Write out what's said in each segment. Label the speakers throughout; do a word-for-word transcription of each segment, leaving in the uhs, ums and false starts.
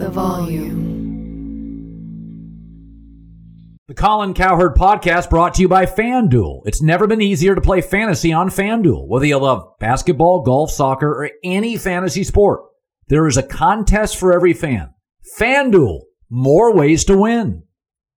Speaker 1: the volume.
Speaker 2: The Colin Cowherd Podcast brought to you by FanDuel. It's never been easier to play fantasy on FanDuel. Whether you love basketball, golf, soccer, or any fantasy sport, there is a contest for every fan. FanDuel, more ways to win.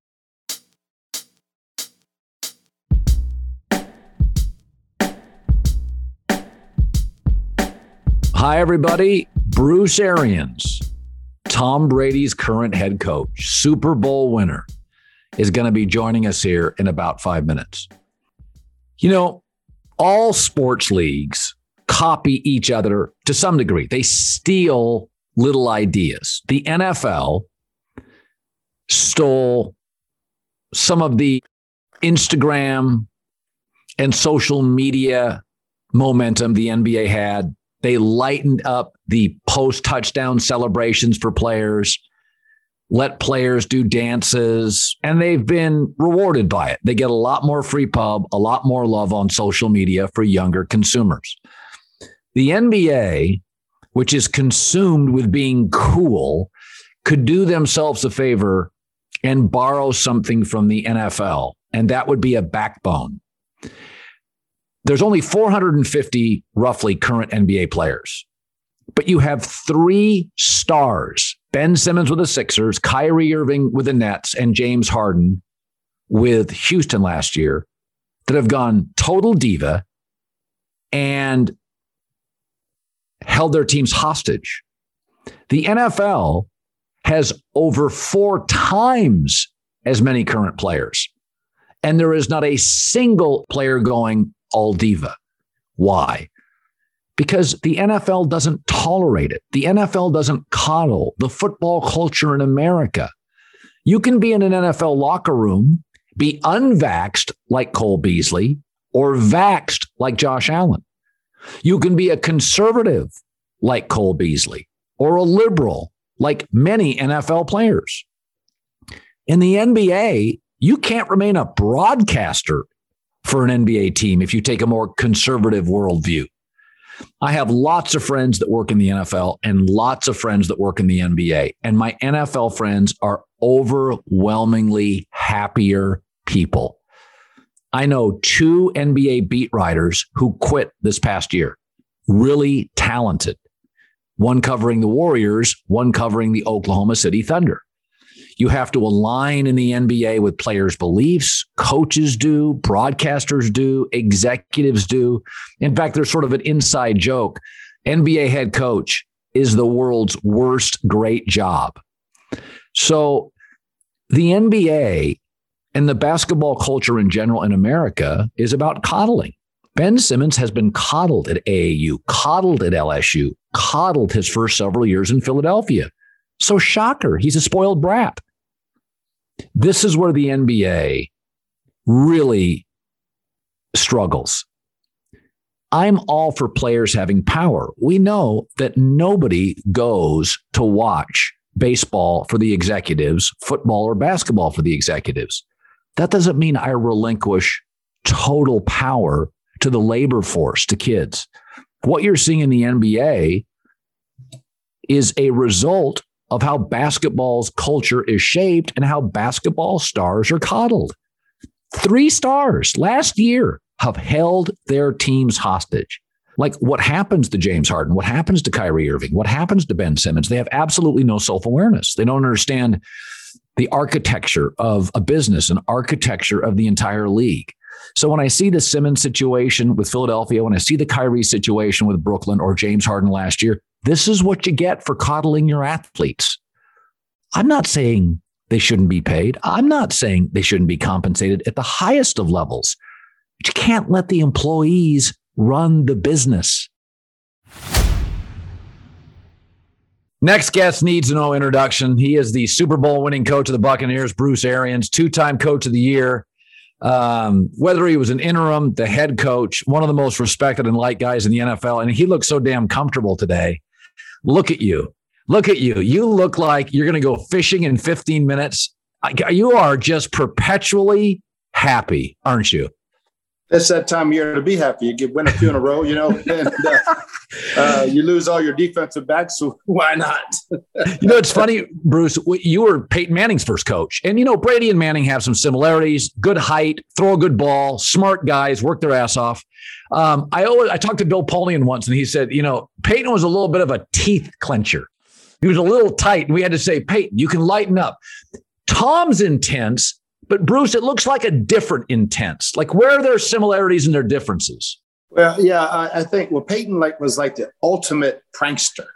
Speaker 2: Hi, everybody. Bruce Arians, Tom Brady's current head coach, Super Bowl winner, is going to be joining us here in about five minutes. You know, all sports leagues copy each other to some degree. They steal little ideas. The N F L stole some of the Instagram and social media momentum the N B A had. They lightened up the post-touchdown celebrations for players, let players do dances, and they've been rewarded by it. They get a lot more free pub, a lot more love on social media for younger consumers. The N B A, which is consumed with being cool, could do themselves a favor and borrow something from the N F L, and that would be a backbone. There's only four hundred fifty roughly current N B A players, but you have three stars: Ben Simmons with the Sixers, Kyrie Irving with the Nets, and James Harden with Houston last year, that have gone total diva and held their teams hostage. The N F L has over four times as many current players, and there is not a single player going all diva. Why? Because the N F L doesn't tolerate it. The N F L doesn't coddle the football culture in America. You can be in an N F L locker room, be unvaxxed like Cole Beasley, or vaxxed like Josh Allen. You can be a conservative like Cole Beasley, or a liberal like many N F L players. In the N B A, you can't remain a broadcaster for an N B A team if you take a more conservative worldview. I have lots of friends that work in the N F L and lots of friends that work in the N B A. And my N F L friends are overwhelmingly happier people. I know two N B A beat writers who quit this past year. Really talented. One covering the Warriors, one covering the Oklahoma City Thunder. You have to align in the N B A with players' beliefs. Coaches do, broadcasters do, executives do. In fact, there's sort of an inside joke. N B A head coach is the world's worst great job. So the N B A and the basketball culture in general in America is about coddling. Ben Simmons has been coddled at A A U, coddled at L S U, coddled his first several years in Philadelphia. So shocker, he's a spoiled brat. This is where the N B A really struggles. I'm all for players having power. We know that nobody goes to watch baseball for the executives, football or basketball for the executives. That doesn't mean I relinquish total power to the labor force, to kids. What you're seeing in the N B A is a result of how basketball's culture is shaped and how basketball stars are coddled. Three stars last year have held their teams hostage. Like, what happens to James Harden? What happens to Kyrie Irving? What happens to Ben Simmons? They have absolutely no self-awareness. They don't understand the architecture of a business and architecture of the entire league. So when I see the Simmons situation with Philadelphia, when I see the Kyrie situation with Brooklyn or James Harden last year, this is what you get for coddling your athletes. I'm not saying they shouldn't be paid. I'm not saying they shouldn't be compensated at the highest of levels. But you can't let the employees run the business. Next guest needs no introduction. He is the Super Bowl winning coach of the Buccaneers, Bruce Arians, two-time coach of the year. Um, whether he was an interim, the head coach, one of the most respected and liked guys in the N F L, and he looks so damn comfortable today. Look at you. Look at you. You look like you're going to go fishing in fifteen minutes. You are just perpetually happy, aren't you?
Speaker 1: It's that time of year to be happy. You get win a few in a row, you know, and uh, uh, you lose all your defensive backs, so why not?
Speaker 2: You know, it's funny, Bruce, you were Peyton Manning's first coach. And, you know, Brady and Manning have some similarities, good height, throw a good ball, smart guys, work their ass off. Um, I always, I talked to Bill Polian once, and he said, you know, Peyton was a little bit of a teeth clencher. He was a little tight, and we had to say, Peyton, you can lighten up. Tom's intense. But Bruce, it looks like a different intense. Like, where are there similarities and their differences?
Speaker 1: Well, yeah, I, I think well, Peyton like was like the ultimate prankster.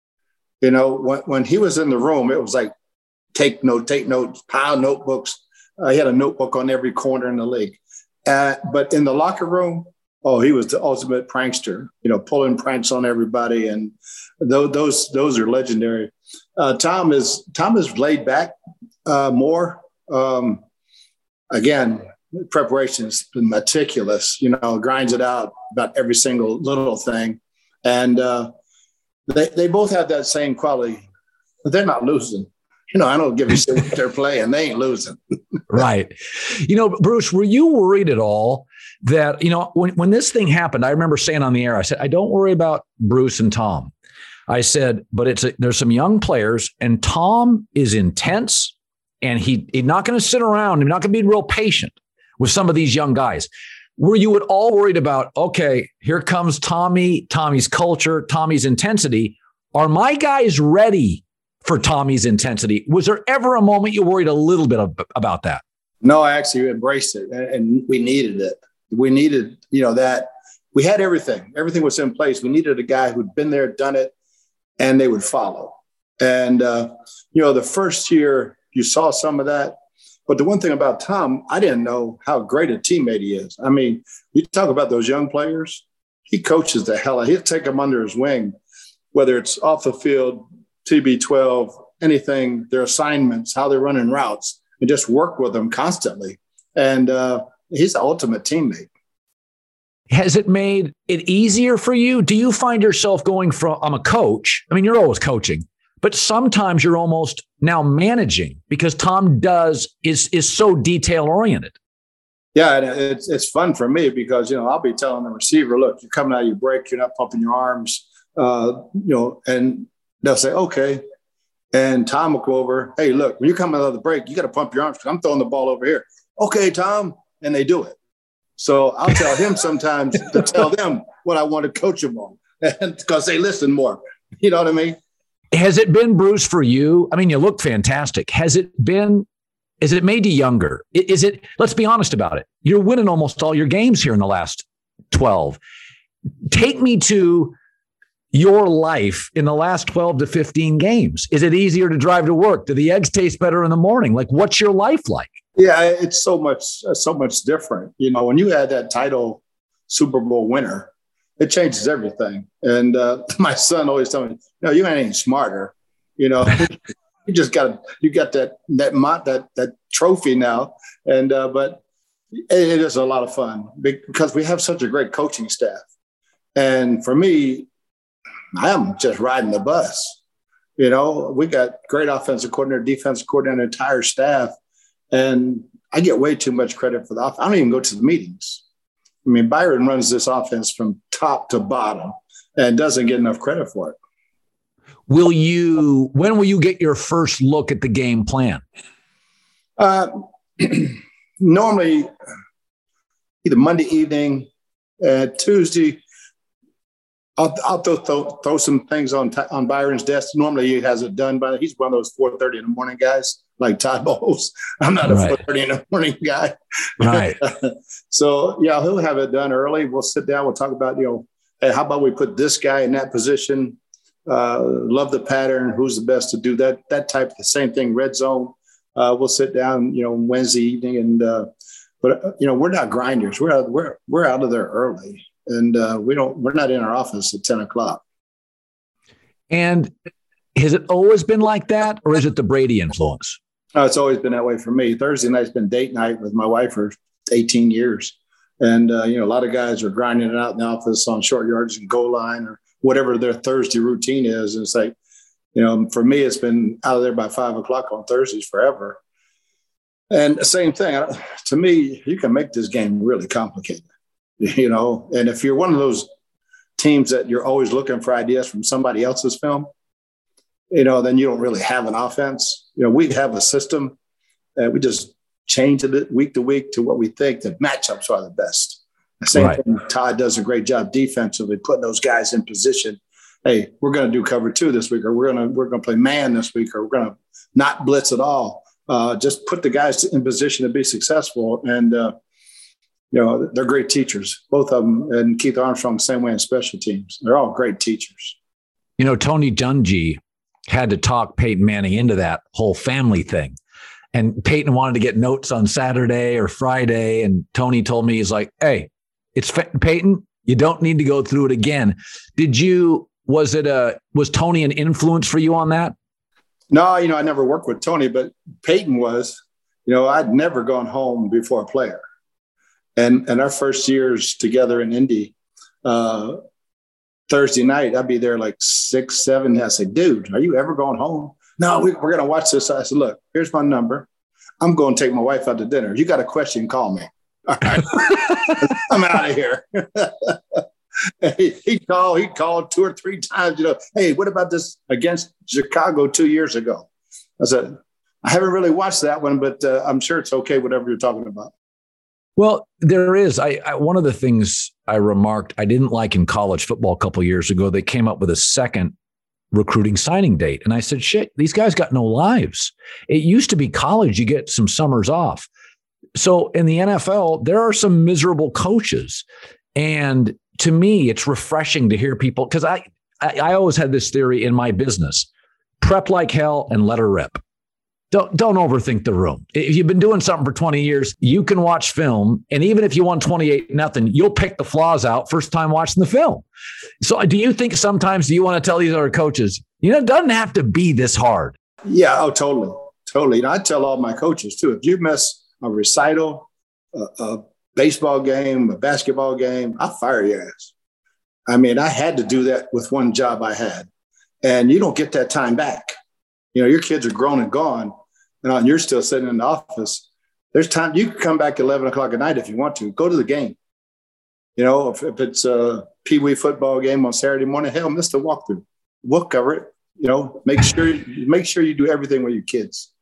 Speaker 1: You know, when when he was in the room, it was like take note, take notes, pile notebooks. Uh, he had a notebook on every corner in the league. Uh, but in the locker room, oh, he was the ultimate prankster. You know, pulling pranks on everybody, and those those those are legendary. Uh, Tom is Tom is laid back uh, more. Um, Again, preparation has been meticulous, you know, grinds it out about every single little thing. And uh, they, they both have that same quality, but they're not losing. You know, I don't give a shit what they're playing. They ain't losing.
Speaker 2: Right. You know, Bruce, were you worried at all that, you know, when, when this thing happened, I remember saying on the air, I said, I don't worry about Bruce and Tom. I said, but it's a, there's some young players, and Tom is intense. And he, he's not going to sit around. He's not going to be real patient with some of these young guys. Were you at all worried about, okay, here comes Tommy, Tommy's culture, Tommy's intensity. Are my guys ready for Tommy's intensity? Was there ever a moment you worried a little bit of, about that?
Speaker 1: No, I actually embraced it, and we needed it. We needed, you know, that. We had everything. Everything was in place. We needed a guy who'd been there, done it, and they would follow. And, uh, you know, the first year, you saw some of that. But the one thing about Tom, I didn't know how great a teammate he is. I mean, you talk about those young players, he coaches the hell out. He'll take them under his wing, whether it's off the field, T B twelve, anything, their assignments, how they're running routes, and just work with them constantly. And uh, he's the ultimate teammate.
Speaker 2: Has it made it easier for you? Do you find yourself going from, I'm a coach. I mean, you're always coaching. But sometimes you're almost now managing because Tom does is is so detail oriented.
Speaker 1: Yeah, and it's it's fun for me because, you know, I'll be telling the receiver, look, you're coming out of your break, you're not pumping your arms, uh, you know, and they'll say, okay. And Tom will go over, hey, look, when you're coming out of the break, you got to pump your arms because I'm throwing the ball over here. Okay, Tom. And they do it. So I'll tell him sometimes to tell them what I want to coach them on because they listen more. You know what I mean?
Speaker 2: Has it been, Bruce, for you? I mean, you look fantastic. Has it been, has it made you younger? Is it, let's be honest about it. You're winning almost all your games here in the last twelve. Take me to your life in the last twelve to fifteen games. Is it easier to drive to work? Do the eggs taste better in the morning? Like, what's your life like?
Speaker 1: Yeah, it's so much, so much different. You know, when you had that title Super Bowl winner, it changes everything. And uh, my son always tells me, no, you ain't any smarter. You know, you just got, you got that, that, that, that trophy now. And, uh, but it, it is a lot of fun because we have such a great coaching staff. And for me, I'm just riding the bus. You know, we got great offensive coordinator, defensive coordinator, entire staff. And I get way too much credit for the offense. I don't even go to the meetings. I mean, Byron runs this offense from top to bottom and doesn't get enough credit for it.
Speaker 2: Will you, when will you get your first look at the game plan?
Speaker 1: Uh, normally, either Monday evening, uh, Tuesday, I'll, I'll throw, throw, throw some things on on Byron's desk. Normally, he has it done by, he's one of those four thirty in the morning guys, like Todd Bowles. I'm not a right. four thirty in the morning guy.
Speaker 2: Right.
Speaker 1: So, yeah, he'll have it done early. We'll sit down. We'll talk about, you know, hey, how about we put this guy in that position? Uh, love the pattern. Who's the best to do that? That type of the same thing, red zone. Uh, we'll sit down, you know, Wednesday evening. And, uh, but, uh, you know, we're not grinders. We're out, we're, we're out of there early. And uh, we don't, we're not in our office at ten o'clock.
Speaker 2: And has it always been like that, or is it the Brady influence?
Speaker 1: Uh, it's always been that way for me. Thursday night's been date night with my wife for eighteen years. And, uh, you know, a lot of guys are grinding it out in the office on short yards and goal line or whatever their Thursday routine is. And it's like, you know, for me, it's been out of there by five o'clock on Thursdays forever. And the same thing, to me, you can make this game really complicated. you know, and if you're one of those teams that you're always looking for ideas from somebody else's film, you know, then you don't really have an offense. You know, we have a system that we just change it week to week to what we think the matchups are the best. The same
Speaker 2: Right.
Speaker 1: thing, Todd does a great job defensively, putting those guys in position. Hey, we're going to do cover two this week, or we're going to we're going to play man this week, or we're going to not blitz at all. Uh, just put the guys in position to be successful. And, uh, you know, they're great teachers, both of them. And Keith Armstrong, same way in special teams. They're all great teachers.
Speaker 2: You know, Tony Dungy had to talk Peyton Manning into that whole family thing. And Peyton wanted to get notes on Saturday or Friday. And Tony told me, he's like, hey, it's fa- Peyton, you don't need to go through it again. Did you, was it a, was Tony an influence for you on that?
Speaker 1: No, you know, I never worked with Tony, but Peyton was. You know, I'd never gone home before a player. And and our first years together in Indy, uh, Thursday night, I'd be there like six, seven. I said, dude, are you ever going home? No, we, we're going to watch this. I said, look, here's my number. I'm going to take my wife out to dinner. You got a question, call me. All right. I'm out of here. he, he called, he called two or three times, you know, hey, what about this against Chicago two years ago? I said, I haven't really watched that one, but uh, I'm sure it's okay, whatever you're talking about.
Speaker 2: Well, there is. I, I one of the things I remarked I didn't like in college football a couple of years ago, they came up with a second recruiting signing date. And I said, shit, these guys got no lives. It used to be college, you get some summers off. So in the N F L, there are some miserable coaches. And to me, it's refreshing to hear people, because I, I, I always had this theory in my business: prep like hell and let her rip. Don't don't overthink the room. If you've been doing something for twenty years, you can watch film. And even if you won twenty-eight nothing, you'll pick the flaws out first time watching the film. So do you think sometimes, do you want to tell these other coaches, you know, it doesn't have to be this hard?
Speaker 1: Yeah, oh, totally. Totally. And I tell all my coaches too, if you miss a recital, a, a baseball game, a basketball game, I'll fire your ass. I mean, I had to do that with one job I had. And you don't get that time back. You know, your kids are grown and gone. And you're still sitting in the office. There's time. You can come back at eleven o'clock at night if you want to. Go to the game. You know, if, if it's a Pee Wee football game on Saturday morning, hell, miss the walkthrough. We'll cover it. You know, make sure make sure you do everything with your kids.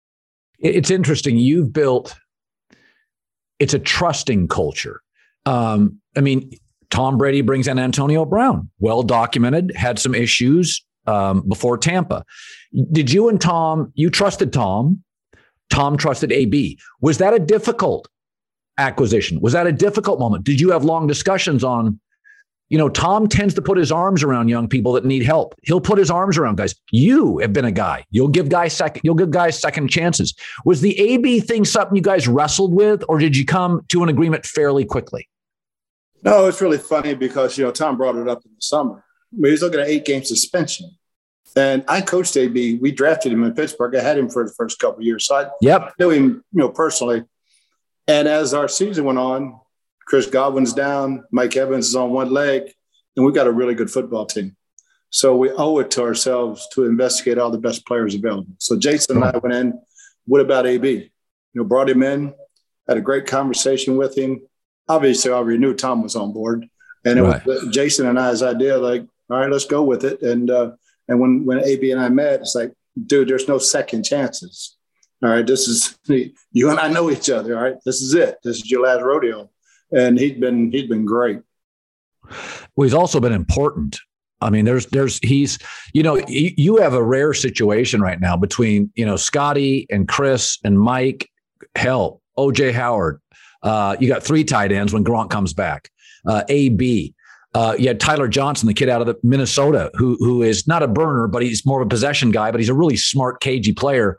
Speaker 2: It's interesting. You've built, it's a trusting culture. Um, I mean, Tom Brady brings in Antonio Brown, well documented, had some issues um, before Tampa. Did you and Tom, you trusted Tom, Tom trusted A B. Was that a difficult acquisition? Was that a difficult moment? Did you have long discussions on, you know, Tom tends to put his arms around young people that need help. He'll put his arms around guys. You have been a guy. You'll give guys second, you'll give guys second chances. Was the A B thing something you guys wrestled with, or did you come to an agreement fairly quickly?
Speaker 1: No, it's really funny because, you know, Tom brought it up in the summer. I mean, he's looking at eight game suspension. And I coached A B. We drafted him in Pittsburgh. I had him for the first couple of years. So I
Speaker 2: yep.
Speaker 1: knew him, you know, personally. And as our season went on, Chris Godwin's down, Mike Evans is on one leg, and we've got a really good football team. So we owe it to ourselves to investigate all the best players available. So Jason and I went in, what about A B? You know, brought him in, had a great conversation with him. Obviously, I already knew Tom was on board. And it right. was Jason and I's idea, like, all right, let's go with it. And uh, and when, when A B and I met, it's like, dude, there's no second chances. All right, this is, you and I know each other. All right, this is it. This is your last rodeo. And he'd been, he'd been great.
Speaker 2: Well, he's also been important. I mean, there's, there's, he's, you know, you, you have a rare situation right now between, you know, Scotty and Chris and Mike, hell, O J Howard. Uh, you got three tight ends when Gronk comes back. Uh, A B. Uh, you had Tyler Johnson, the kid out of the Minnesota, who who is not a burner, but he's more of a possession guy, but he's a really smart, cagey player.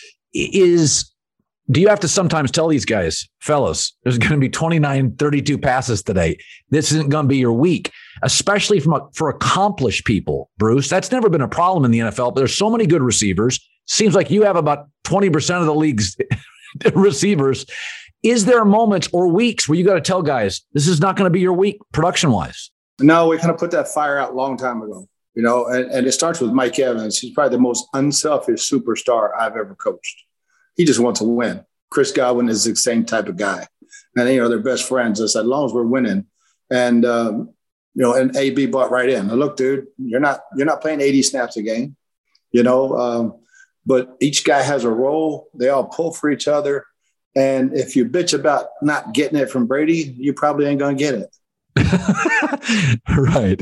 Speaker 2: Is do you have to sometimes tell these guys, fellas, there's going to be twenty-nine, thirty-two passes today. This isn't going to be your week, especially from a, for accomplished people, Bruce. That's never been a problem in the N F L, but there's so many good receivers. Seems like you have about twenty percent of the league's receivers. Is there moments or weeks where you got to tell guys, this is not going to be your week production-wise?
Speaker 1: No, we kind of put that fire out a long time ago, you know, and, and it starts with Mike Evans. He's probably the most unselfish superstar I've ever coached. He just wants to win. Chris Godwin is the same type of guy. And, you know, they're best friends. I said, as long as we're winning, And, um, you know, and A B bought right in. Now, look, dude, you're not, you're not playing eighty snaps a game, you know, um, but each guy has a role. They all pull for each other. And if you bitch about not getting it from Brady, you probably ain't going to get
Speaker 2: it. Right.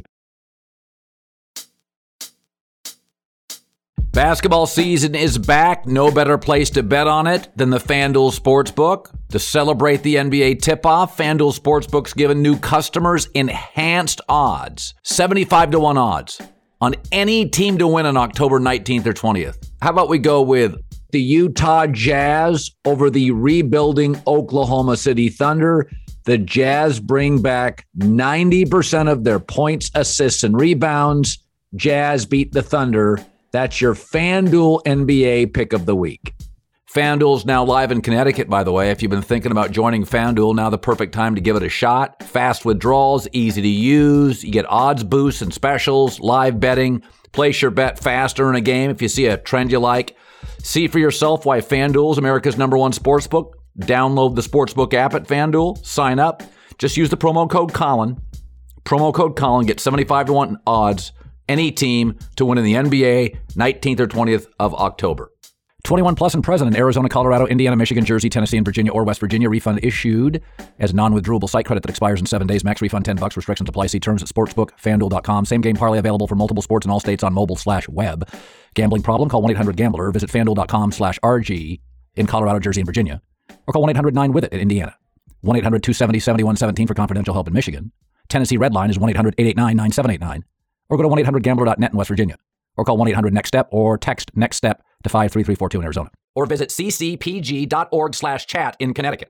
Speaker 2: Basketball season is back. No better place to bet on it than the FanDuel Sportsbook. To celebrate the N B A tip-off, FanDuel Sportsbook's given new customers enhanced odds. seventy-five to one odds on any team to win on October nineteenth or twentieth. How about we go with the Utah Jazz over the rebuilding Oklahoma City Thunder? The Jazz bring back ninety percent of their points, assists, and rebounds. Jazz beat the Thunder. That's your FanDuel N B A pick of the week. FanDuel's now live in Connecticut, by the way. If you've been thinking about joining FanDuel, now the perfect time to give it a shot. Fast withdrawals, easy to use. You get odds boosts and specials, live betting. Place your bet faster in a game if you see a trend you like. See for yourself why FanDuel's America's number one sportsbook. Download the Sportsbook app at FanDuel. Sign up. Just use the promo code Colin. Promo code Colin. Get seventy-five to one odds. Any team to win in the N B A nineteenth or twentieth of October. twenty-one plus and present in Arizona, Colorado, Indiana, Michigan, Jersey, Tennessee, and Virginia or West Virginia. Refund issued as non-withdrawable site credit that expires in seven days. Max refund ten bucks. Restrictions apply. See terms at sportsbook fanduel dot com. Same game parlay available for multiple sports in all states on mobile slash web. Gambling problem? Call one eight hundred gambler. Visit fanduel dot com slash R G in Colorado, Jersey, and Virginia. Or call one eight hundred nine with it in Indiana. one eight hundred two seven zero seven one one seven for confidential help in Michigan. Tennessee Red Line is one eight hundred eight eight nine nine seven eight nine. Or go to one eight hundred gambler dot net in West Virginia. Or call one eight hundred next step or text next step to five three three four two in Arizona. Or visit c c p g dot org slash chat in Connecticut.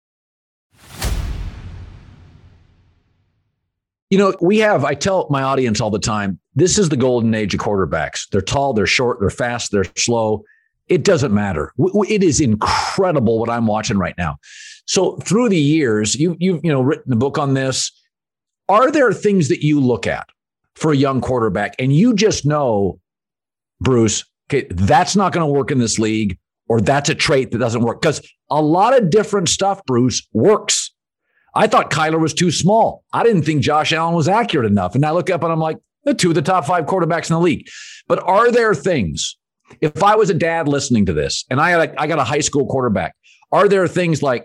Speaker 2: You know, we have, I tell my audience all the time, this is the golden age of quarterbacks. They're tall, they're short, they're fast, they're slow. It doesn't matter. It is incredible what I'm watching right now. So through the years, you, you've you know, written a book on this. Are there things that you look at for a young quarterback and you just know, Bruce, okay, that's not going to work in this league, or that's a trait that doesn't work? Because a lot of different stuff, Bruce, works. I thought Kyler was too small. I didn't think Josh Allen was accurate enough. And I look up and I'm like, the two of the top five quarterbacks in the league. But are there things, if I was a dad listening to this and I had a, I got a high school quarterback, are there things like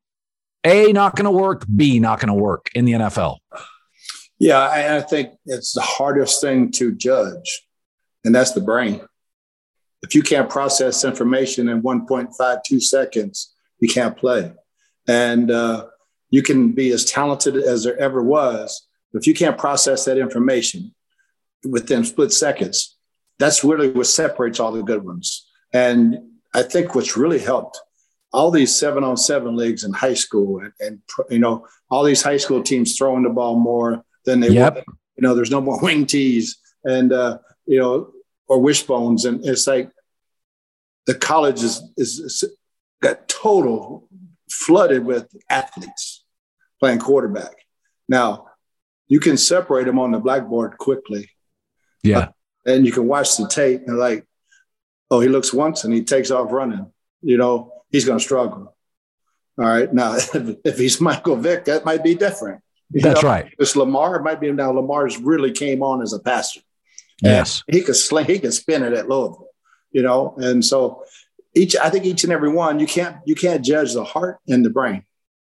Speaker 2: A, not going to work, B, not going to work in the N F L?
Speaker 1: Yeah, I, I think it's the hardest thing to judge, and that's the brain. If you can't process information in one point five two seconds, you can't play. And uh, you can be as talented as there ever was, but if you can't process that information within split seconds, that's really what separates all the good ones. And I think what's really helped all these seven on seven leagues in high school, and, and you know, all these high school teams throwing the ball more than they
Speaker 2: yep.
Speaker 1: were. You know, there's no more wing tees and, uh, you know, or wishbones. And it's like the college is, is, is got total flooded with athletes playing quarterback. Now, you can separate them on the blackboard quickly.
Speaker 2: Yeah.
Speaker 1: Uh, and you can watch the tape and like, oh, he looks once and he takes off running. You know, he's going to struggle. All right. Now, if, if he's Michael Vick, that might be different. You
Speaker 2: That's
Speaker 1: know,
Speaker 2: right.
Speaker 1: It's Lamar. It might be now Lamar's really came on as a passer.
Speaker 2: Yes.
Speaker 1: And he could sling, he could spin it at Louisville, you know? And so each, I think each and every one, you can't, you can't judge the heart and the brain.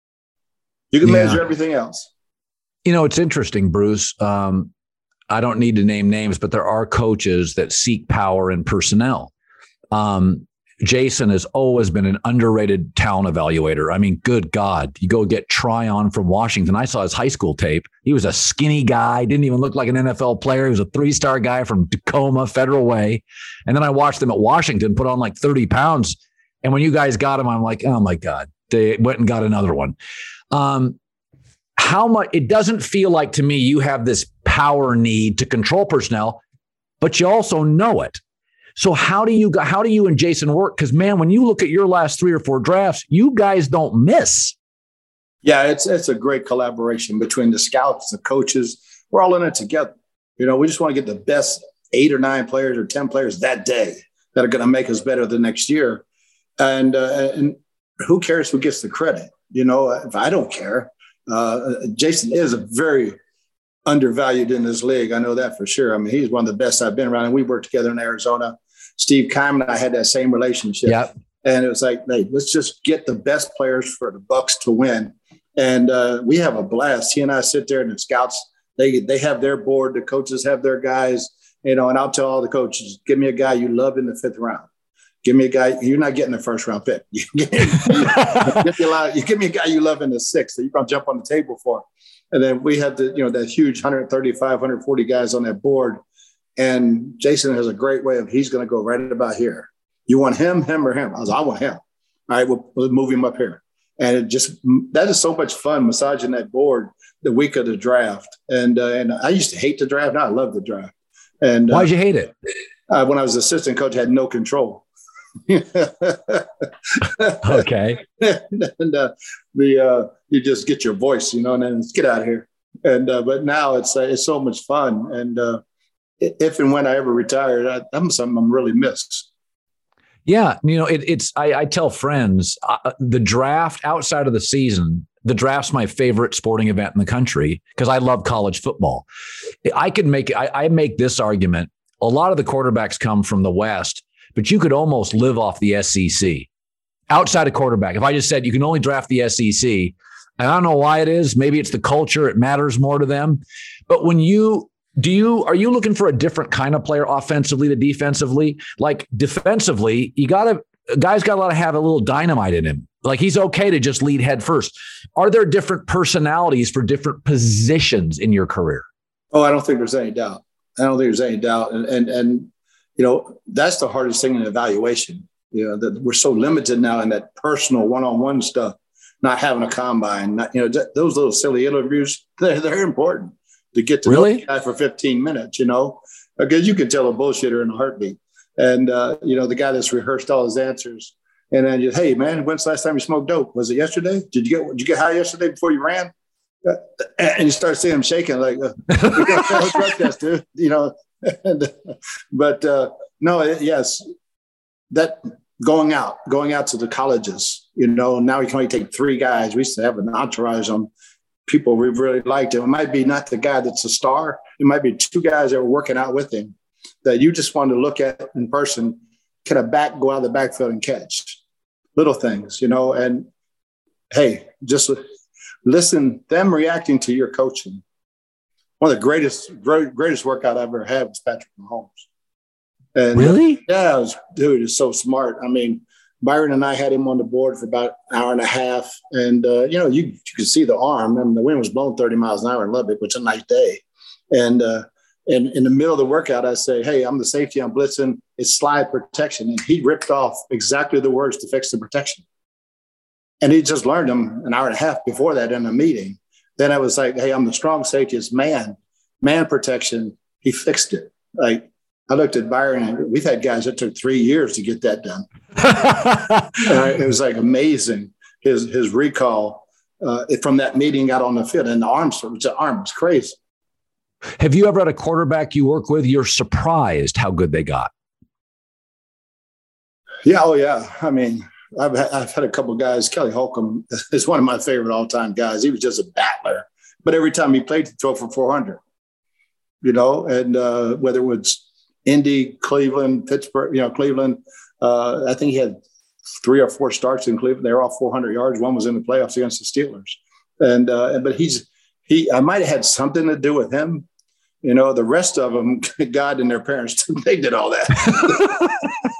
Speaker 1: You can
Speaker 2: yeah.
Speaker 1: measure everything else.
Speaker 2: You know, it's interesting, Bruce. Um, I don't need to name names, but there are coaches that seek power in personnel. Um, Jason has always been an underrated talent evaluator. I mean, good God, you go get Tryon from Washington. I saw his high school tape. He was a skinny guy, didn't even look like an N F L player. He was a three-star guy from Tacoma, Federal Way. And then I watched him at Washington put on like thirty pounds. And when you guys got him, I'm like, oh my God, they went and got another one. Um, how much, it doesn't feel like to me you have this power need to control personnel, but you also know it. So how do you how do you and Jason work? Because, man, when you look at your last three or four drafts, you guys don't miss.
Speaker 1: Yeah, it's it's a great collaboration between the scouts, the coaches. We're all in it together. You know, we just want to get the best eight or nine players or ten players that day that are going to make us better the next year. And uh, and who cares who gets the credit? You know, if I don't care, Uh, Jason is a very undervalued in this league. I know that for sure. I mean, he's one of the best I've been around, and we worked together in Arizona. Steve Keim and I had that same relationship.
Speaker 2: Yep.
Speaker 1: And it was like, hey, let's just get the best players for the Bucks to win. And uh, we have a blast. He and I sit there, and the scouts, they they have their board. The coaches have their guys, you know, and I'll tell all the coaches, give me a guy you love in the fifth round. Give me a guy, you're not getting the first round pick. You give, me, you, give me a lot, you give me a guy you love in the sixth that you're going to jump on the table for. And then we had the, you know, that huge one thirty-five, one forty guys on that board. And Jason has a great way of, he's going to go right about here. You want him, him, or him? I was, I want him. All right, we'll, we'll move him up here. And it just, that is so much fun massaging that board the week of the draft. And uh, and I used to hate the draft. Now I love the draft. And uh,
Speaker 2: why'd you hate it?
Speaker 1: Uh, when I was assistant coach, I had no control.
Speaker 2: Okay.
Speaker 1: and uh, the uh, you just get your voice, you know, and then let's get out of here. And uh, but now it's uh, it's so much fun. And uh, if and when I ever retire, I, I'm something I'm really missed.
Speaker 2: Yeah, you know, it, it's I, I tell friends uh, the draft outside of the season. The draft's my favorite sporting event in the country because I love college football. I could make I, I make this argument. A lot of the quarterbacks come from the West, but you could almost live off the S E C outside of quarterback. If I just said you can only draft the S E C, and I don't know why it is, maybe it's the culture. It matters more to them. But when you do you, are you looking for a different kind of player offensively to defensively? Like defensively, you got to, a guy's got to have a little dynamite in him. Like he's okay to just lead head first. Are there different personalities for different positions in your career?
Speaker 1: Oh, I don't think there's any doubt. I don't think there's any doubt. And, and, and, you know, that's the hardest thing in evaluation, you know, that we're so limited now in that personal one-on-one stuff, not having a combine, not, you know, those little silly interviews, they're, they're important to get to
Speaker 2: really?
Speaker 1: know the guy for fifteen minutes, you know, because you can tell a bullshitter in a heartbeat. And, uh, you know, the guy that's rehearsed all his answers. And then you, hey, man, when's the last time you smoked dope? Was it yesterday? Did you get, did you get high yesterday before you ran? Uh, and you start seeing him shaking like, uh, we got to drug test, dude, you know. And, but uh, no, yes, that going out, going out to the colleges, you know, now we can only take three guys. We used to have an entourage on people we really liked. It might be not the guy that's a star. It might be two guys that were working out with him that you just wanted to look at in person. Can a back go out of the backfield and catch? Little things, you know, and hey, just listen, them reacting to your coaching. One of the greatest, great, greatest workout I ever had was Patrick Mahomes. And
Speaker 2: really?
Speaker 1: Yeah, it was, dude, it's so smart. I mean, Byron and I had him on the board for about an hour and a half. And, uh, you know, you, you could see the arm. I mean, the wind was blowing thirty miles an hour in Lubbock, which is a nice day. And, uh, and in the middle of the workout, I say, hey, I'm the safety, I'm blitzing. It's slide protection. And he ripped off exactly the words to fix the protection. And he just learned them an hour and a half before that in a meeting. Then I was like, hey, I'm the strong safety. It's man, man protection. He fixed it. Like I looked at Byron, and we've had guys that took three years to get that done. uh, it was like amazing. His his recall uh, from that meeting out on the field, and the arm, the arm was crazy.
Speaker 2: Have you ever had a quarterback you work with, you're surprised how good they got?
Speaker 1: Yeah. Oh, yeah. I mean, I've, I've had a couple of guys. Kelly Holcomb is one of my favorite all-time guys. He was just a battler. But every time he played, he'd throw for four hundred, you know, and uh, whether it was Indy, Cleveland, Pittsburgh, you know, Cleveland, uh, I think he had three or four starts in Cleveland. They were all four hundred yards. One was in the playoffs against the Steelers. And uh, but he's he. I might have had something to do with him. You know, the rest of them, God and their parents, they did all that.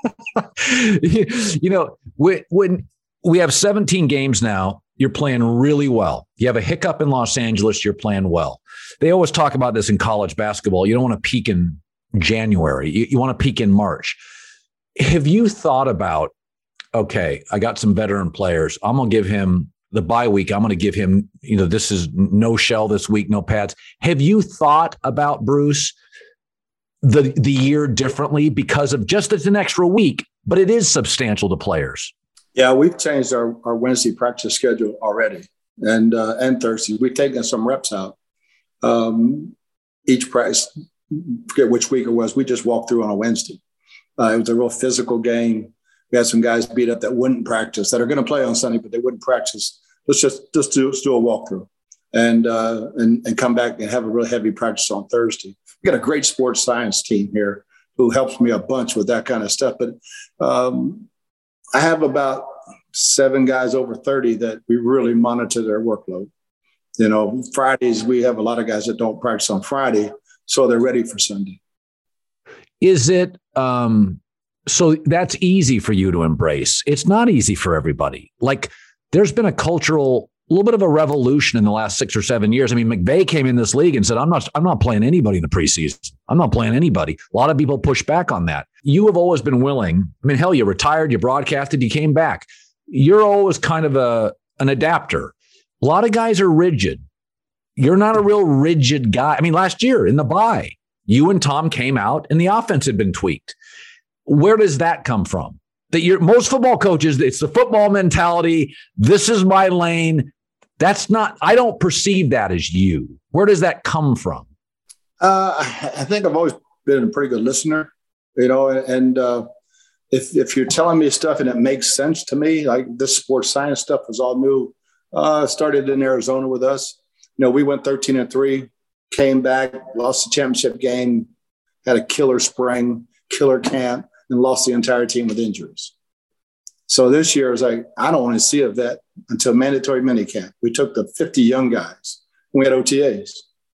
Speaker 2: You know, when, when we have seventeen games now, you're playing really well. You have a hiccup in Los Angeles, you're playing well. They always talk about this in college basketball. You don't want to peak in January. You, you want to peak in March. Have you thought about, okay, I got some veteran players. I'm going to give him the bye week. I'm going to give him, you know, this is no shell this week, no pads. Have you thought about, Bruce, the the year differently because of just it's an extra week, but it is substantial to players?
Speaker 1: Yeah, we've changed our, our Wednesday practice schedule already, and uh, and Thursday. We've taken some reps out. Um, each practice, forget which week it was, we just walked through on a Wednesday. Uh, it was a real physical game. We had some guys beat up that wouldn't practice, that are going to play on Sunday, but they wouldn't practice. Let's just, just do, let's do a walkthrough. and, uh, and, and come back and have a real heavy practice on Thursday. We got a great sports science team here who helps me a bunch with that kind of stuff. But um, I have about seven guys over thirty that we really monitor their workload. You know, Fridays, we have a lot of guys that don't practice on Friday, so they're ready for Sunday.
Speaker 2: Is it, um, so that's easy for you to embrace. It's not easy for everybody. Like there's been a cultural, a little bit of a revolution in the last six or seven years. I mean, McVay came in this league and said, I'm not, I'm not playing anybody in the preseason. I'm not playing anybody. A lot of people push back on that. You have always been willing. I mean, hell, you retired, you broadcasted, you came back. You're always kind of a, an adapter. A lot of guys are rigid. You're not a real rigid guy. I mean, last year in the bye, you and Tom came out and the offense had been tweaked. Where does that come from? That you're most football coaches, it's the football mentality. This is my lane. That's not, I don't perceive that as you. Where does that come from?
Speaker 1: Uh, I think I've always been a pretty good listener, you know, and uh, if, if you're telling me stuff and it makes sense to me, like this sports science stuff was all new. Uh, started in Arizona with us. You know, we went thirteen and three, came back, lost the championship game, had a killer spring, killer camp, and lost the entire team with injuries. So this year, I was like, I don't want to see a vet until mandatory minicamp. We took the fifty young guys. We had O T As.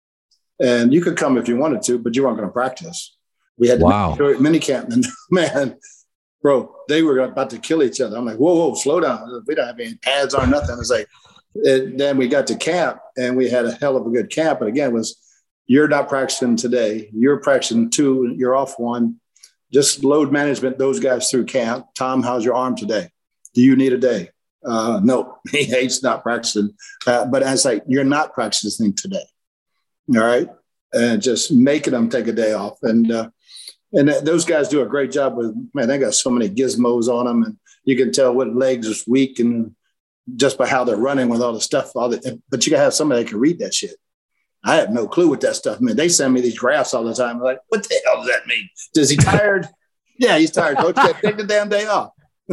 Speaker 1: And you could come if you wanted to, but you weren't going to practice. We had
Speaker 2: wow.
Speaker 1: minicamp. And man, bro, they were about to kill each other. I'm like, whoa, whoa, slow down. We don't have any pads or nothing. It's like, and then we got to camp and we had a hell of a good camp. But again, it was, you're not practicing today. You're practicing two, you're off one. Just load management those guys through camp. Tom, how's your arm today? Do you need a day? Uh, no, he hates not practicing. Uh, but I was like, you're not practicing today. All right. And just making them take a day off. And, uh, and those guys do a great job with, man, they got so many gizmos on them. And you can tell what legs is weak and just by how they're running with all the stuff. All the, but you got to have somebody that can read that shit. I have no clue what that stuff means. They send me these graphs all the time. I'm like, what the hell does that mean? Is he tired? Yeah, he's tired. Coach, take the damn day off.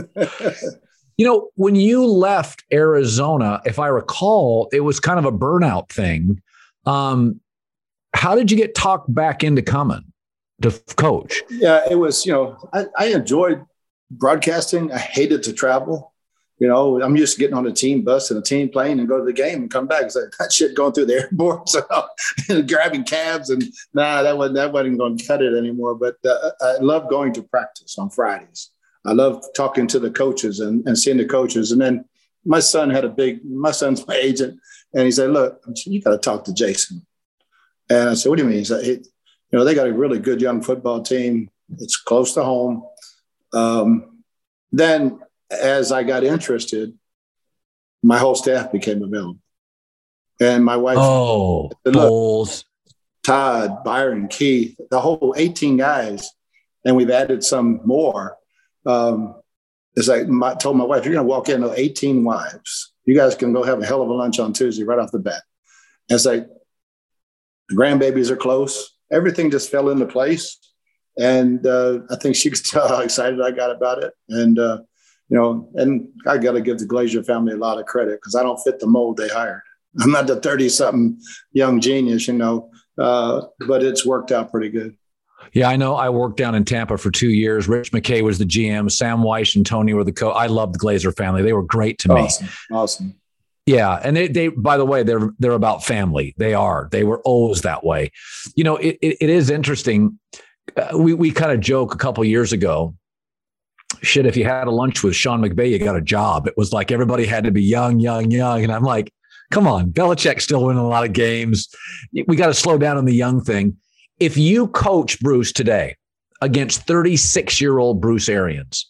Speaker 2: You know, when you left Arizona, if I recall, it was kind of a burnout thing. Um, how did you get talked back into coming to coach?
Speaker 1: Yeah, it was, you know, I, I enjoyed broadcasting. I hated to travel. You know, I'm used to getting on a team bus and a team plane and go to the game and come back. It's like that shit going through the airport so, and grabbing cabs and nah, that wasn't that wasn't going to cut it anymore. But uh, I love going to practice on Fridays. I love talking to the coaches and, and seeing the coaches. And then my son had a big. My son's my agent, and he said, "Look, you got to talk to Jason." And I said, "What do you mean?" He said, hey, "You know, they got a really good young football team. It's close to home." Um, then. As I got interested, my whole staff became available. And my wife,
Speaker 2: oh,
Speaker 1: said,
Speaker 2: Bowles,
Speaker 1: Todd, Byron, Keith, the whole eighteen guys, and we've added some more. Um, it's like I told my wife, you're going to walk in with eighteen wives. You guys can go have a hell of a lunch on Tuesday right off the bat. And it's like the grandbabies are close. Everything just fell into place. And uh, I think she could tell how excited I got about it. And, uh, You know, and I got to give the Glazer family a lot of credit because I don't fit the mold they hired. I'm not the thirty-something young genius, you know, uh, but it's worked out pretty good.
Speaker 2: Yeah, I know. I worked down in Tampa for two years. Rich McKay was the G M. Sam Weiss and Tony were the coach. I loved the Glazer family. They were great to me.
Speaker 1: Awesome. Awesome.
Speaker 2: Yeah. And they, they, by the way, they're, they're about family. They are. They were always that way. You know, it, it, it is interesting. Uh, we, we kind of joke a couple years ago. Shit, if you had a lunch with Sean McVay, you got a job. It was like everybody had to be young, young, young. And I'm like, come on, Belichick's still winning a lot of games. We got to slow down on the young thing. If you coach Bruce today against thirty-six-year-old Bruce Arians,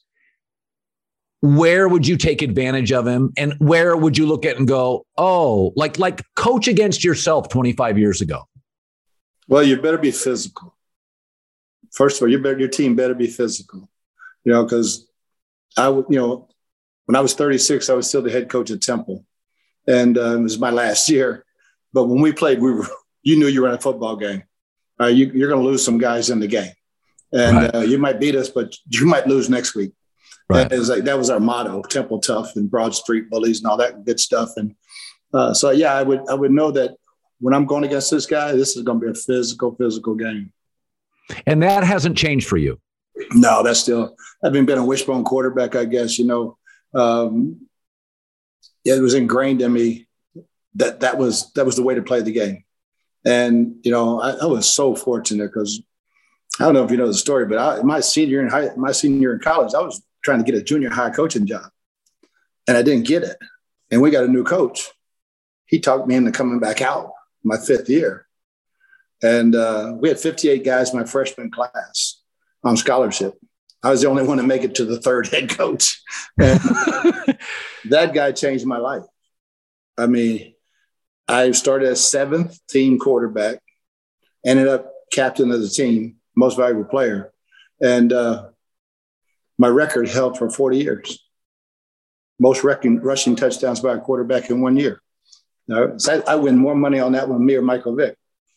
Speaker 2: where would you take advantage of him? And where would you look at and go, oh, like, like coach against yourself twenty-five years ago?
Speaker 1: Well, you better be physical. First of all, you better, your team better be physical. You know, because I, you know, when I was thirty-six, I was still the head coach at Temple, and uh, it was my last year. But when we played, we were, you knew you were in a football game. Uh, you, you're going to lose some guys in the game, and right. uh, you might beat us, but you might lose next week. Right. And it was like that was our motto: Temple tough and Broad Street bullies and all that good stuff. And Uh, so yeah, I would I would know that when I'm going against this guy, this is going to be a physical, physical game.
Speaker 2: And that hasn't changed for you?
Speaker 1: No, that's still, having been a wishbone quarterback, I guess, you know, um, yeah, it was ingrained in me that that was that was the way to play the game. And, you know, I, I was so fortunate because I don't know if you know the story, but I, my senior in high, my senior year in college, I was trying to get a junior high coaching job, and I didn't get it. And we got a new coach. He talked me into coming back out my fifth year, and uh, we had fifty-eight guys my freshman class on scholarship. I was the only one to make it to the third head coach. And that guy changed my life. I mean, I started as seventh team quarterback, ended up captain of the team, most valuable player. And uh, my record held for forty years. Most rushing, rushing touchdowns by a quarterback in one year. Now, so I, I win more money on that one than me or Michael Vick.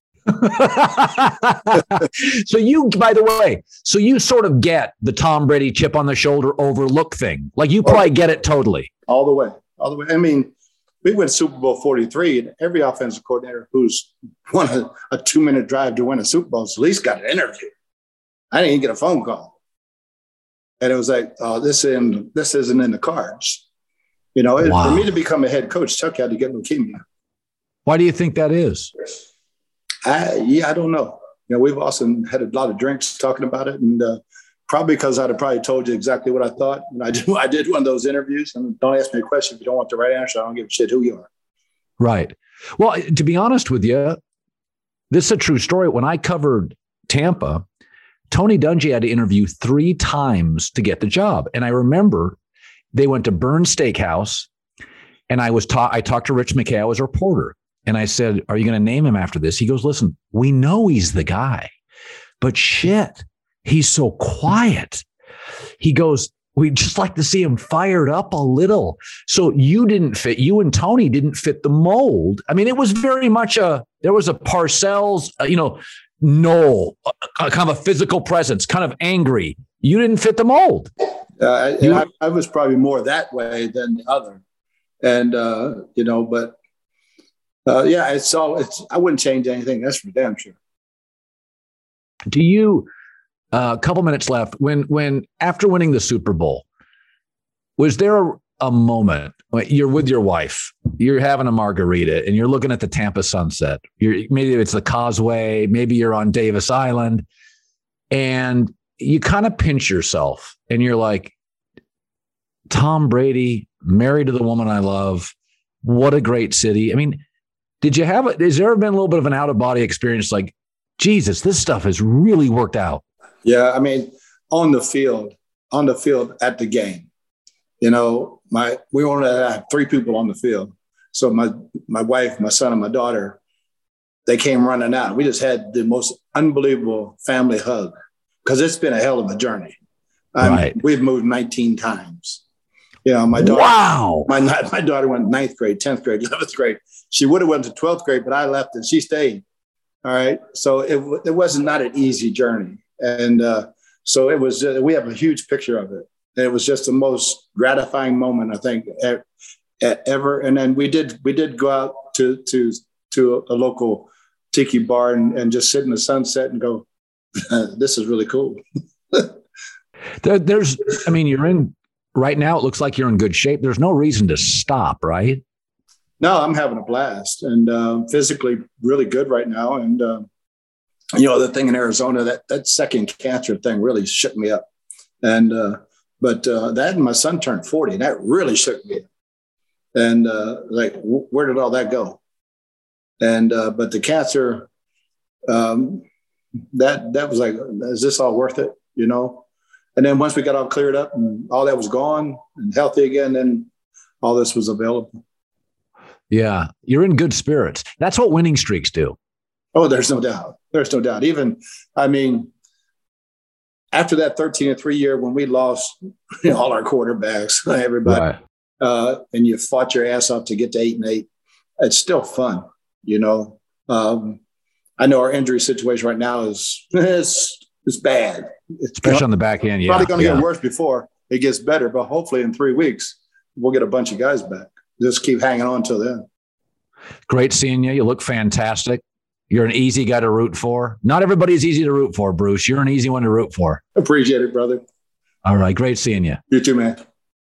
Speaker 2: So you, by the way, so you sort of get the Tom Brady chip on the shoulder overlook thing. Like you probably get it totally.
Speaker 1: All the way. All the way. I mean, we went Super Bowl forty-three, and every offensive coordinator who's won a, a two-minute drive to win a Super Bowl has at least got an interview. I didn't even get a phone call. And it was like, oh, this isn't, this isn't in the cards. You know, it, wow. For me to become a head coach, Chuck had to get leukemia.
Speaker 2: Why do you think that is?
Speaker 1: I, yeah, I don't know. You know, we've also had a lot of drinks talking about it, and uh, probably because I'd have probably told you exactly what I thought. And I did, I did one of those interviews, and don't ask me a question if you don't want the right answer. I don't give a shit who you are.
Speaker 2: Right. Well, to be honest with you, this is a true story. When I covered Tampa, Tony Dungy had to interview three times to get the job. And I remember they went to Burn's Steakhouse, and I was ta- I talked to Rich McKay. I was a reporter. And I said, are you going to name him after this? He goes, listen, we know he's the guy, but shit, he's so quiet. He goes, we'd just like to see him fired up a little. So you didn't fit, you and Tony didn't fit the mold. I mean, it was very much a, there was a Parcells, uh, you know, Noel, uh, kind of a physical presence, kind of angry. You didn't fit the mold.
Speaker 1: Uh, you, I, I was probably more that way than the other. And, uh, you know, but Uh, yeah, it's all. It's. I wouldn't change anything. That's for damn sure.
Speaker 2: Do you? A uh, couple minutes left. When, when after winning the Super Bowl, was there a, a moment when you're with your wife, you're having a margarita, and you're looking at the Tampa sunset? You're maybe it's the Causeway, maybe you're on Davis Island, and you kind of pinch yourself, and you're like, Tom Brady, married to the woman I love. What a great city. I mean. Did you have, a, has there ever been a little bit of an out of body experience? Like, Jesus, this stuff has really worked out.
Speaker 1: Yeah. I mean, on the field, on the field at the game, you know, my, we only had three people on the field. So my, my wife, my son, and my daughter, they came running out. We just had the most unbelievable family hug because it's been a hell of a journey. I
Speaker 2: right.
Speaker 1: mean, we've moved nineteen times. You know, my daughter,
Speaker 2: wow.
Speaker 1: my, my daughter went ninth grade, tenth grade, eleventh grade. She would have went to twelfth grade, but I left and she stayed. All right. So it, it wasn't not an easy journey. And uh, so it was, uh, we have a huge picture of it. And it was just the most gratifying moment, I think, e- e- ever. And then we did, we did go out to, to, to a local tiki bar and, and just sit in the sunset and go, this is really cool.
Speaker 2: there, there's, I mean, you're in, right now, it looks like you're in good shape. There's no reason to stop, right?
Speaker 1: No, I'm having a blast and uh, physically really good right now. And, uh, you know, the thing in Arizona, that, that second cancer thing really shook me up. And, uh, but uh, that and my son turned forty, and that really shook me up. And uh, like, w- where did all that go? And, uh, but the cancer, um, that, that was like, is this all worth it? You know? And then once we got all cleared up and all that was gone and healthy again, then all this was available.
Speaker 2: Yeah, you're in good spirits. That's what winning streaks do.
Speaker 1: Oh, there's no doubt. There's no doubt. Even, I mean, after that thirteen and three year when we lost you know, all our quarterbacks, everybody, right. uh, and you fought your ass off to get to eight and eight, it's still fun, you know. Um, I know our injury situation right now is it's, it's bad. It's
Speaker 2: Especially on the back end, yeah.
Speaker 1: Probably going to
Speaker 2: yeah.
Speaker 1: get worse before it gets better, but hopefully in three weeks, we'll get a bunch of guys back. Just keep hanging on till then.
Speaker 2: Great seeing you. You look fantastic. You're an easy guy to root for. Not everybody's easy to root for, Bruce. You're an easy one to root for.
Speaker 1: Appreciate it, brother.
Speaker 2: All right. Great seeing you.
Speaker 1: You too, man.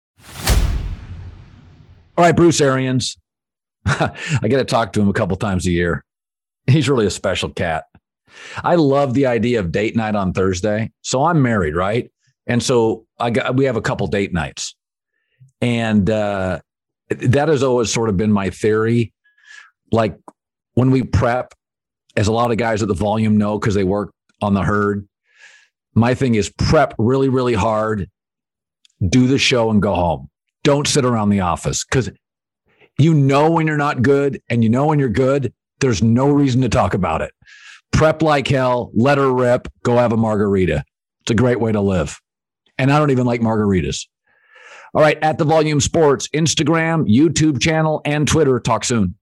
Speaker 2: All right, Bruce Arians. I get to talk to him a couple times a year. He's really a special cat. I love the idea of date night on Thursday. So I'm married, right? And so I got, we have a couple date nights. And uh, that has always sort of been my theory. Like when we prep, as a lot of guys at the volume know because they work on the herd, my thing is prep really, really hard, do the show and go home. Don't sit around the office because you know when you're not good and you know when you're good, there's no reason to talk about it. Prep like hell, let her rip, go have a margarita. It's a great way to live. And I don't even like margaritas. All right, at The Volume Sports, Instagram, YouTube channel, and Twitter. Talk soon.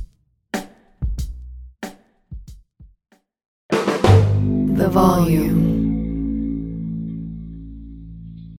Speaker 3: The Volume.